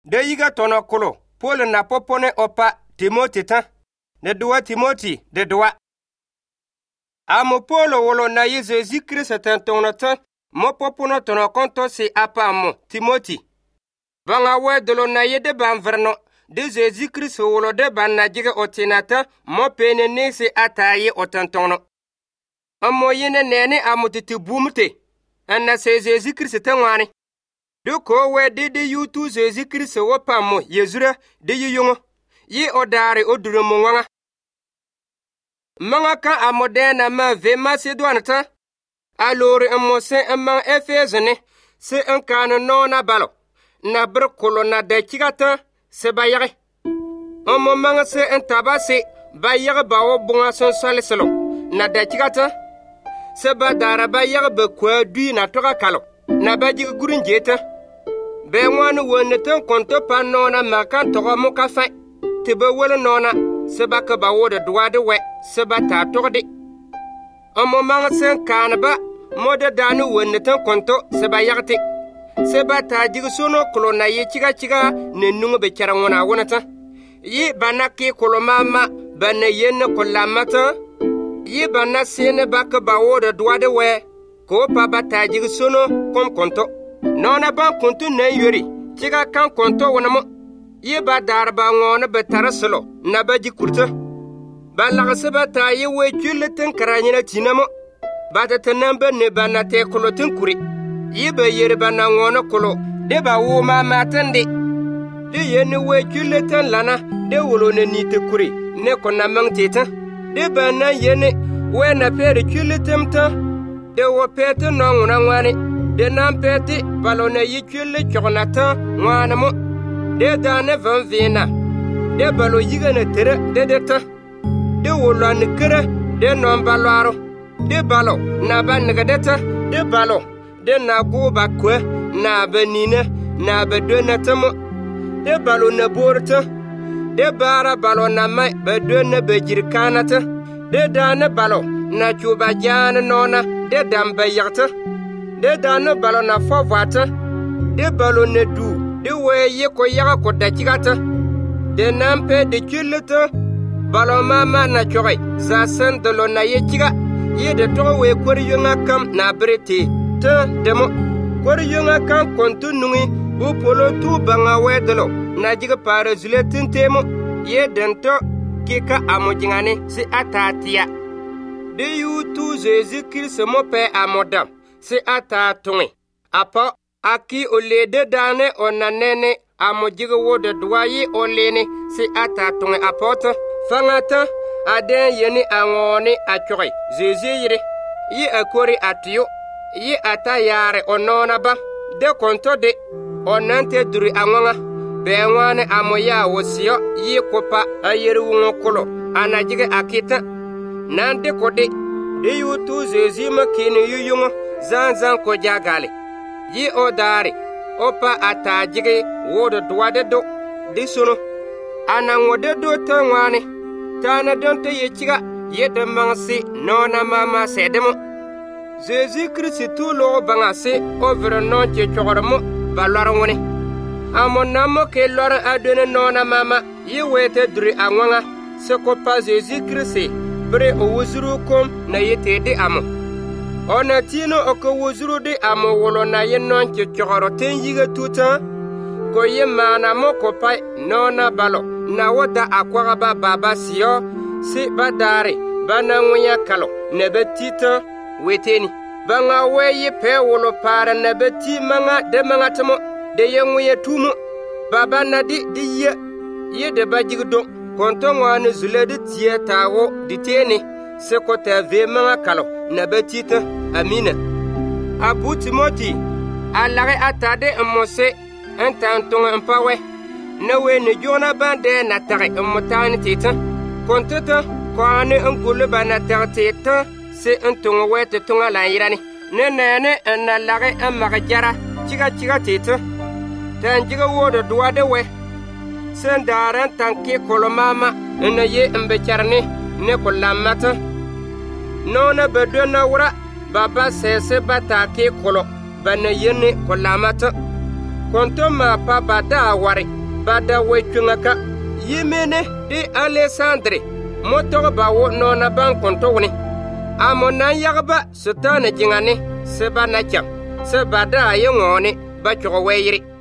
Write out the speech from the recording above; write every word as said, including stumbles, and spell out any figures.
de yiga tono kolo Paul na popone opa Timothy tan de doa Timothy de doa amo Paul wolo na ye Jésus Christ tan tono tan mo popono tono konto si apa mo Timothy banga we de lo na ye de ban verno de Jésus Christ wolo de ban na jige otinata mo pene ne si ataye otantono amo yene nene amutiti bumte anna se Jésus Christ tan wani de ko we de de yutu Jésus Christ wo pamo yezura de yiyongo yi odare oduro mo wanga manga ka amodena ma ve Macedon ta alori mo se amang Efeze ne se an kan no na balo na br kolona de kigata se bayare omo manga se en tabase bayare bawo bunga son saleselo na de kigata se ba dara bayare be kwa du na toka kalo na baji gurinjeta be wanu wonne tan konto pa no na makan to mo ka fa te be wole no na se ba ka bawo de doa de we se ba ta to de omo manga se kan ba moda danu wonne tan konto se ba yagte se ba ta jigi sono kolona ye chiga chiga ne nungo be chara wona wonata yi banaki kolomama bana yenne kolamata yi bana sene baka bawo de doa de we ko pa ba ta jigi sono kom konto nona ban konto ne yori chiga kan konto wona mo yi ba darba ngona be taraslo na ba ji kurta ba la seba ta yi we kyuleten karanyina tinamo ba ta tanamba ne bana te kolotin kuri yi ba yere bana ngona kolo de ba wo ma matande de yene we kyuleten lana de wolo ne ni te kuri ne ko na mangteta de bana yene we na pere kyuletem ta de wo pete no ngona ngwane de nan pete balona yi kyule kyonata ngwana mo de dane van vina de balo yiga na tere de deta de wolo ne kere de non balaro de balo na ban ne deta de balo de na go ba kwe na benine na bedona tamo de balo na borta de bara balo na mai bedona bejirkanata de dane balo na chuba jana nona de dambe yakta de dane balo na fovata de balo ne du de weye ko yaga ko dakigata de nampe de chuleta balo mama na choy za sen de lo na yechiga ye de to we kor yunga kam na brete te demo kor yunga kam kontu nungi bu polo tu banga wedelo na jiga para zuletin temo ye dento kika amojingane si atatia de yutu Jésus Christ mo pe amodam si atatungi apa aki olede dane onanene amojiga wode dwayi olene si atatungi apota fangata aden yeni angoni achoy Jésus yire yi akori atiyo yi atayare onona ba de konto de onante duri angwanga benwane amoya wosio yi kopa ayeri wungo kolo anajiga akita nande kode de yutu Jésus makini yuyungo zanzan ko jagale yi odare opa atajige wodo dwade do disono anangode do tangwane tana donte yechiga yede mangsi nona mama sedemo Jésus Christ tu lo bangase over non che chormo balorone amonamo ke lora adene nona mama yi wete dri anwanga se ko pa Jésus Christ bre o wuzuru kom na yete de amo ona tino oko wuzuru de amo wolo na ye non che choro ten yiga tuta ko ye mana mo ko pa nona balo na wada akwara ba baba siyo si badare bana ngunya kalo ne betita weteni banga weye pe wolo para ne beti manga de manga tamo de ye nguye tumu baba na di di ye ye de bajigdo konto ngwane zule de tie tawo diteni se ko ta ve manga kalo ne betita amina abu Timothy alare atade mose entanton empawe newe ne jona bande na tare motane titan kontata kwane ngule bana tare titan se entongo wete tonga la irani ne nene na lare amagajara chiga chiga titan tanjiga wodo duade we sendaran tanki kolomama ene ye mbecharne ne kolamata nona bedona wura baba sese batake kolo bana yene kolamata kontoma pa bada wari bada wechungaka yimene de Alexandre motor ba wo nona ban kontowni amona yagba sutane jingane se banacham se bada yongone ba chogweyri